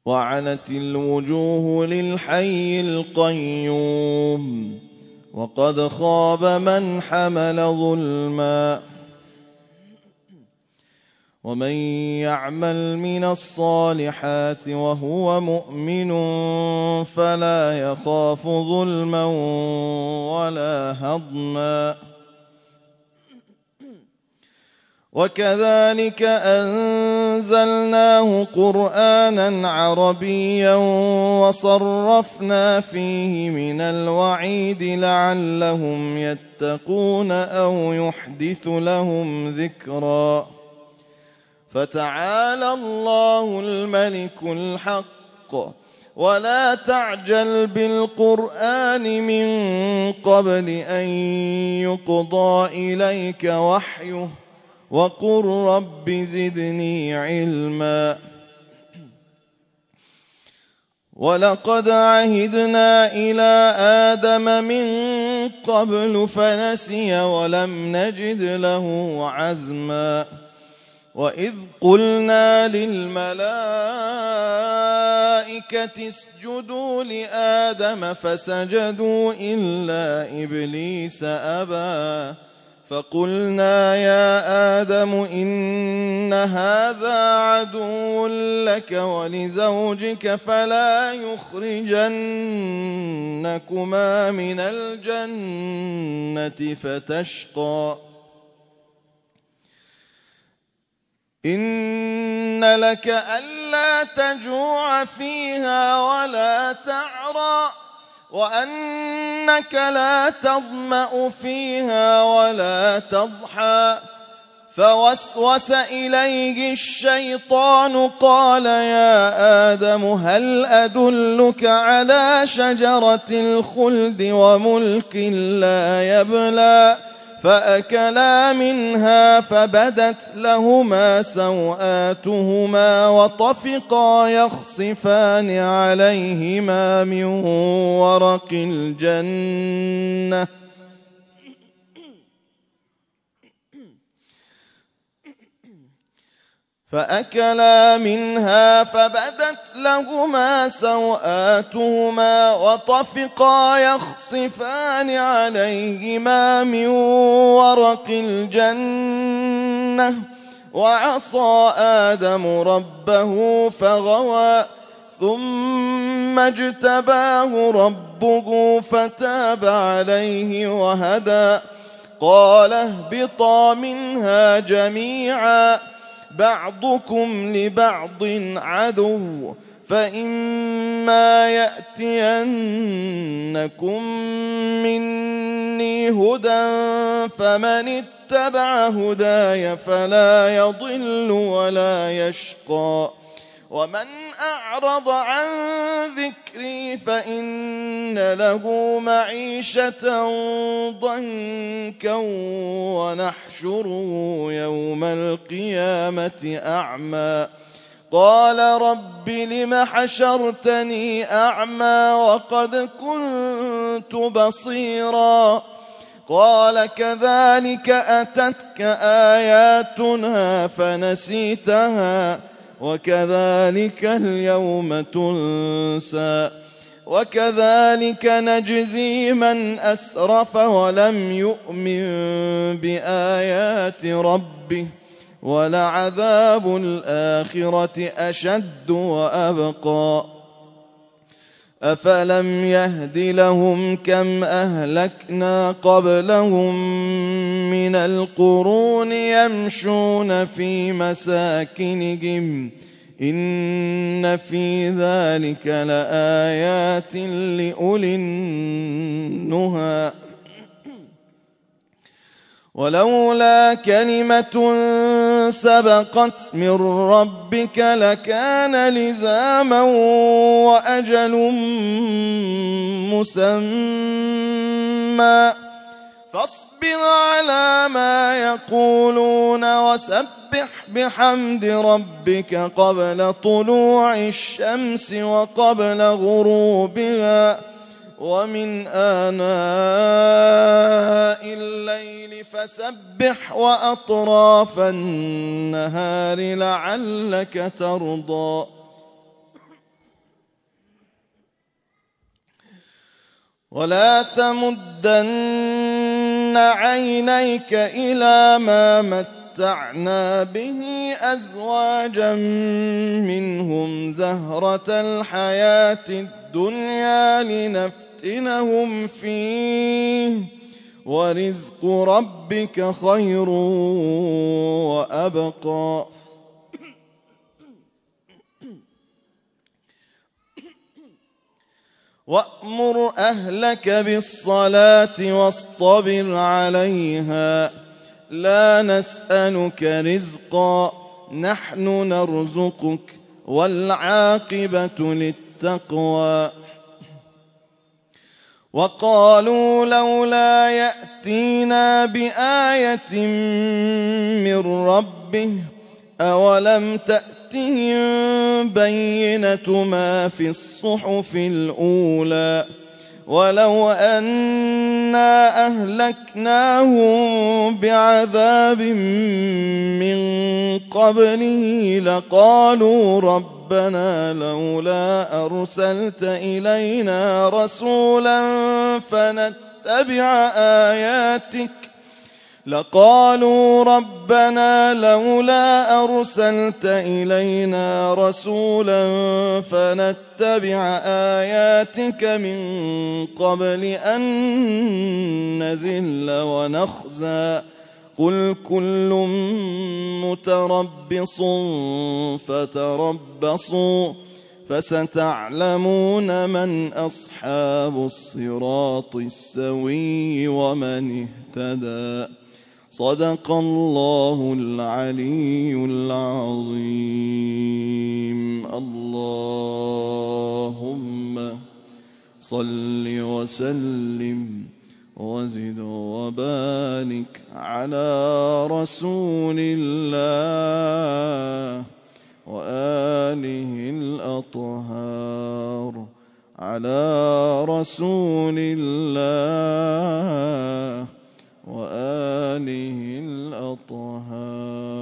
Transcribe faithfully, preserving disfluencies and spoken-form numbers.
وعنت الوجوه للحي القيوم وقد خاب من حمل ظلما. ومن يعمل من الصالحات وهو مؤمن فلا يخاف ظلما ولا هضما. وكذلك أنزلناه قرآنا عربيا وصرفنا فيه من الوعيد لعلهم يتقون أو يحدث لهم ذكرا. فتعالى الله الملك الحق ولا تعجل بالقرآن من قبل أن يقضى إليك وحيه وقل رب زدني علما. ولقد عهدنا إلى آدم من قبل فنسي ولم نجد له عزما. وإذ قلنا للملائكة اسجدوا لآدم فسجدوا إلا إبليس أبى فقلنا يا آدم إن هذا عدو لك ولزوجك فلا يخرجنكما من الجنة فتشقى. إن لك ألا تجوع فيها ولا تعرى وأنك لا تظمأ فيها ولا تضحى. فوسوس إليه الشيطان قال يا آدم هل أدلك على شجرة الخلد وملك لا يبلى. فأكلا منها فبدت لهما سوآتهما وطفقا يخصفان عليهما من ورق الجنة فأكلا منها فبدت لهما سوآتهما وطفقا يخصفان عليهما من ورق الجنة وعصى آدم ربه فغوى ثم اجتباه ربه فتاب عليه وهدى. قال اهبطا منها جميعا بعضكم لبعض عدو فإما يأتينكم مني هدى فمن اتبع هداي فلا يضل ولا يشقى. ومن أعرض عن ذكري فإن له معيشة ضنكا ونحشره يوم القيامة أعمى. قال رب لم حشرتني أعمى وقد كنت بصيرا. قال كذلك أتتك آياتنا فنسيتها وكذلك اليوم تنسى. وكذلك نجزي من أسرف ولم يؤمن بآيات ربه ولعذاب الآخرة أشد وأبقى. أفلم يهد لهم كم أهلكنا قبلهم من القرون يمشون في مساكنهم إن في ذلك لآيات لأولي النهى. ولولا كلمة سبقت من ربك لكان لزاما وأجل مسمى. فاصبر على ما يقولون وسبح بحمد ربك قبل طلوع الشمس وقبل غروبها ومن آناء الليل فسبح وأطراف النهار لعلك ترضى. ولا تمدن عينيك إلى ما متعنا به أزواجا منهم زهرة الحياة الدنيا لنفتنهم فيه ورزق ربك خير وأبقى وأمر أهلك بالصلاة واصطبر عليها لا نسألك رزقا نحن نرزقك والعاقبة للتقوى وقالوا لولا يأتينا بآية من ربه أولم تأتهم بينة ما في الصحف الأولى ولو أنا أهلكناهم بعذاب من قبله لقالوا ربنا لولا أرسلت إلينا رسولا فنتبع آياتك لقالوا ربنا لولا أرسلت إلينا رسولا فنتبع آياتك من قبل أن نذل ونخزى قل كل متربص فتربصوا فستعلمون من أصحاب الصراط السوي ومن اهتدى صدق الله العلي العظيم. اللهم صل وسلم وزد وبارك على رسول الله وآله الأطهار على رسول الله وآله الأطهار.